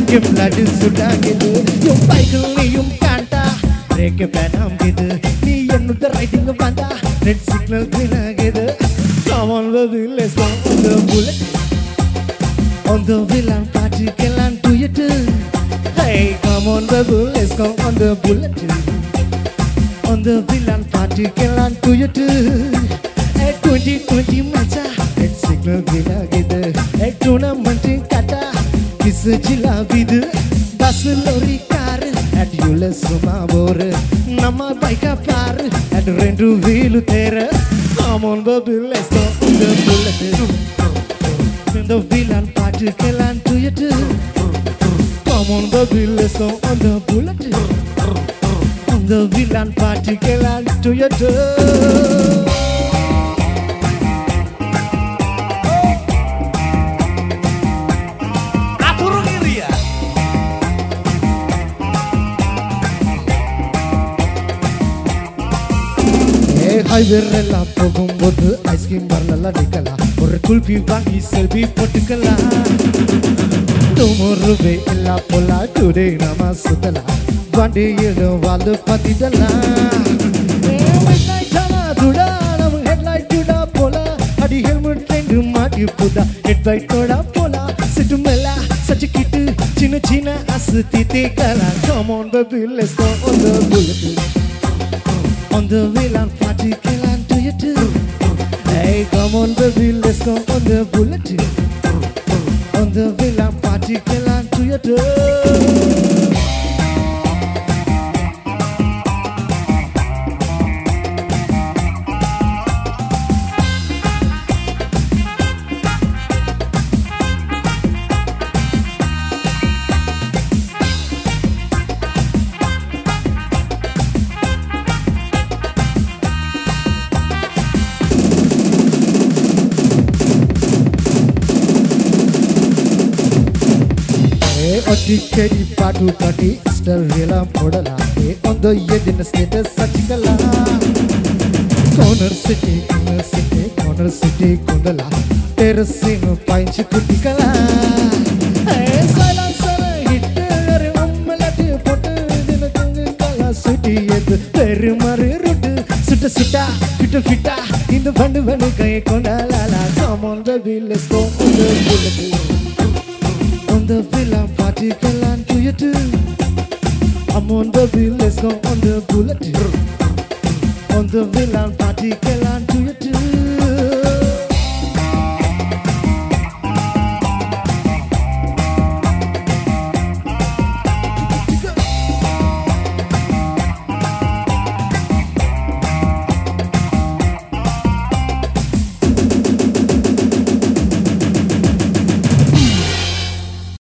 Your blood is so dark, your bike you can't break a pen with me and the riding of Panda. Red signal green together. Come on, baby, let's go on the bullet. On the villain party, kill and do it. Hey, come on, baby, let's go on the bullet. On the villain party, kill and do it. Hey, 2020 matcha. Red signal green together. Hey, tournament in Kata. Kiss Jilla with bus lorry car. At Yulas Sumabore. Nama bike a par. At Rendu wheel terror. Come on, baby, let's go on the bullet. In the villain party, kill and do it. Come on, baby, let's go on the bullet. On the villain party, kill and do it. Highway போகும்போது ice cream பார்லர்ல நிக்கலாம் ஒரு குல்பி வாங்கி selfie போட்டுக்கலாம் tomorrow வே எல்லா போலா today நாம சுத்தலாம் வண்டி ஏதோ வாழ பத்திடலாம் midnight ஆனா துடா நம்ம ஹெட்லைட் துடா போல அடி ஹெல்மெட் ரெண்டு மாட்டி புதா ஹெட்லைட் தோடா போல சிட்டு மேல சச்சிக்கிட்டு சின்ன சின்ன அசுத்தி தேக்கலாம் come on baby let's go on the bullet on the villain party, kill and do you too? Hey, come on, baby, let's go on the bullet. On the villain party, kill and do you too? Kedi patu pati star vela podala on the edin status sachikala corner city kundala terracing painch kutikala hey silencer hit re ummalati potu dina kungala city ed perimari route sita fita in the vandu kai kondala come on baby let's go on the bullet on the villain party, kill and do you too? I'm on the bill, let's go on the bullet. On the villain party, kill and